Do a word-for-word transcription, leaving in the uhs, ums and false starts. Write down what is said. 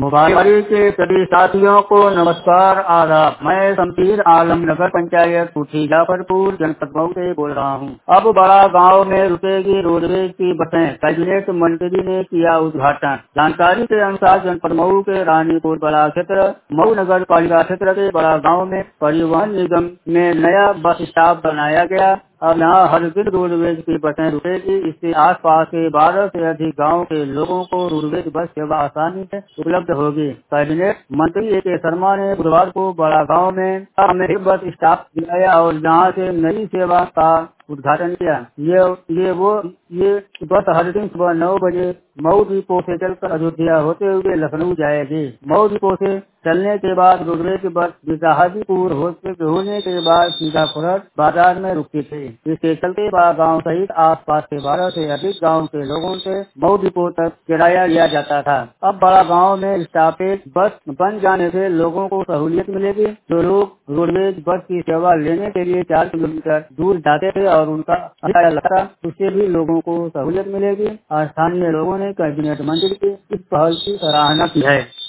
Mobile के सभी साथियों को नमस्कार आदाब। मैं शमशीर आलम नगर पंचायत कुठी जाफरपुर जनपद मऊ से बोल रहा हूँ। अब बड़ा गांव में रुकेगी रोडवेज की बसें, कैबिनेट मंत्री ने किया उद्घाटन। जानकारी के अनुसार जनपद मऊ के रानीपुर बड़ा क्षेत्र मऊ नगर पालिका क्षेत्र के बड़ा गांव में परिवहन निगम में नया बस स्टॉप बनाया गया। अब यहाँ हर दिन रोडवेज की बसें रुकेगी। इससे आसपास के बारह से अधिक गांव के लोगों को रोडवेज बस सेवा आसानी से उपलब्ध होगी। कैबिनेट मंत्री ए के शर्मा ने बुधवार को बड़ा गांव में हमें बस स्टॉप दिलाया और यहाँ से नई सेवा का उद्घाटन किया। ये ये वो ये बस हर दिन सुबह नौ बजे मऊ डिपो से चलकर अयोध्या होते हुए लखनऊ जाएगी। मऊ डिपो से चलने के बाद रोडवेज बस हाजीपुर होने के बाद सीतापुर बाजार में रुकती थी। इसके चलते बड़ा गांव सहित आसपास के बारह से अधिक गांव के लोगों से मऊ डिपो तक किराया लिया जाता था। अब बड़ा गांव में स्टॉपेज बस बन जाने से लोगों को सहूलियत मिलेगी। जो लोग रोडवेज बस की सेवा लेने के लिए चार किलोमीटर दूर जाते थे और उनका किराया लगता, उससे भी लोगों को सहूलियत मिलेगी। और स्थानीय लोगों ने कैबिनेट मंत्री की इस पहल की सराहना की है।